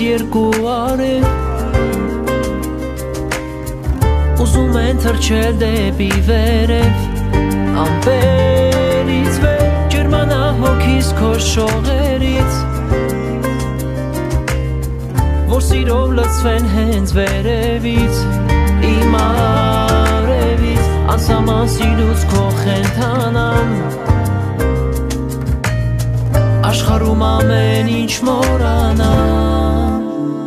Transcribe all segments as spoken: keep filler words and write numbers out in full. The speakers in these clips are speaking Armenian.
երկու արև ուզում են թռչել դեպի վերև ամպերից վեր ջերմանա հոգիս քո շողերից որ սիրով լցվեն հենց վերևից իմ արևից անսահման սիրուց քո խենթանամ աշխարհում ամեն ինչ մոռանամ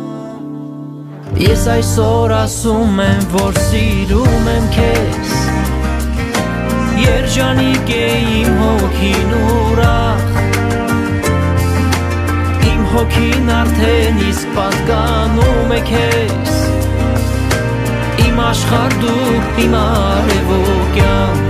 Ես այսօր ասում եմ, որ սիրում եմ քեզ Երջանիկ է իմ հոգին ուրախ Իմ հոգին արդեն իսկ պատկանում է քեզ Իմ աշխարհ դու իմ արևոկյանք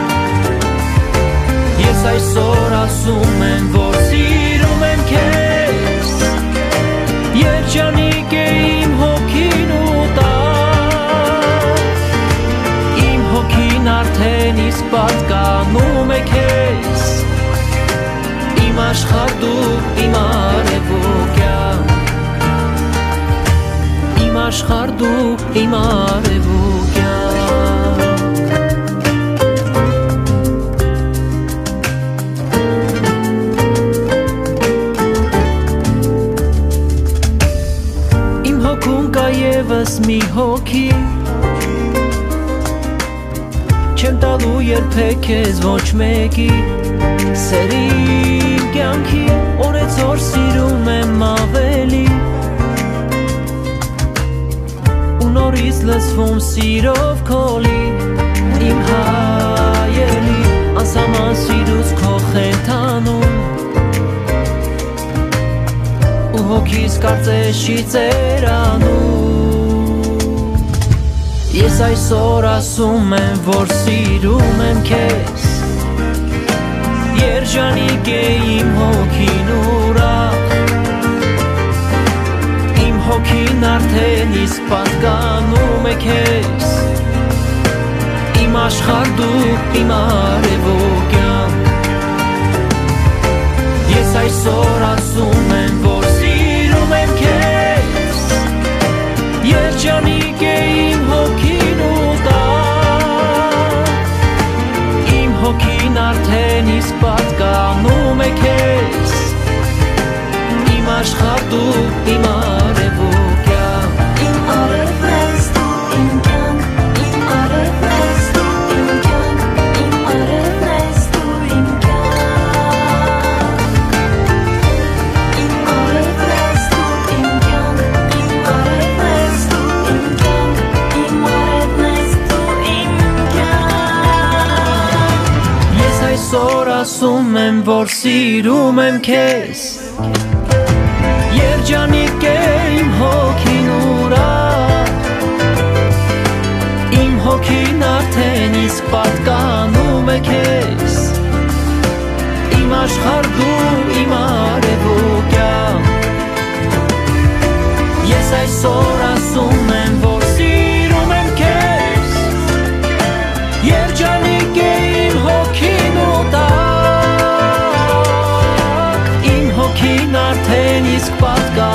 Ես այսօր ասում եմ, որ սիրում եմ քեզ Երջանիկ է իմ հոգին ու տակ Իմ հոգին արդեն իսկ պատկանում է քեզ Իմ աշխարհ դու իմ արևոկյանք Իմ աշխարհ դու իմ արևոկյանք Եվս մի հոգի Չեմ տալու երբեք քեզ ոչ մեկի Սերիմ կյանքի օրեցօր սիրում եմ ավելի Ու նորից լսվում սիրով քոլի Իմ հայելի անսահման սիրուց քո խենթանում Ու հոգիս կարծեշի ծերանում Ես այսօր ասում եմ, որ սիրում եմ քեզ Երջանիկ է իմ հոգին ուրախ Իմ հոգին արդեն իսկ պատկանում է քեզ Իմ աշխարհ դու իմ արևոկյանք Ես այսօր ասում եմ, որ սիրում եմ քեզ Երջանիկ է իմ հոգին ու տակ Իմ հոգին արդեն իսկ պատկանում է քեզ Իմ աշխարհ դու իմ արևոկյանք Իմ արևն ես դու իմ կյանք Իմ արևն ես դու իմ կյանք Իմ արևն ես դու իմ կյանք Իմ արևն ես դու իմ կյանք Իմ արևն ես դու իմ կյանք Իմ արևն ես դու իմ կյանք Ես այսօր ասում եմ, որ սիրում եմ քեզ Երջանիկ է իմ հոգին ուրախ Իմ հոգին արդեն իսկ պատկանում է քեզ Իմ աշխարհ դու իմ արևոկյանք Ես այսօր ասում եմ, որ սիրում եմ քեզ Երջանիկ է իմ հոգին ու տակ Իմ հոգին արդեն իսկ պատկանում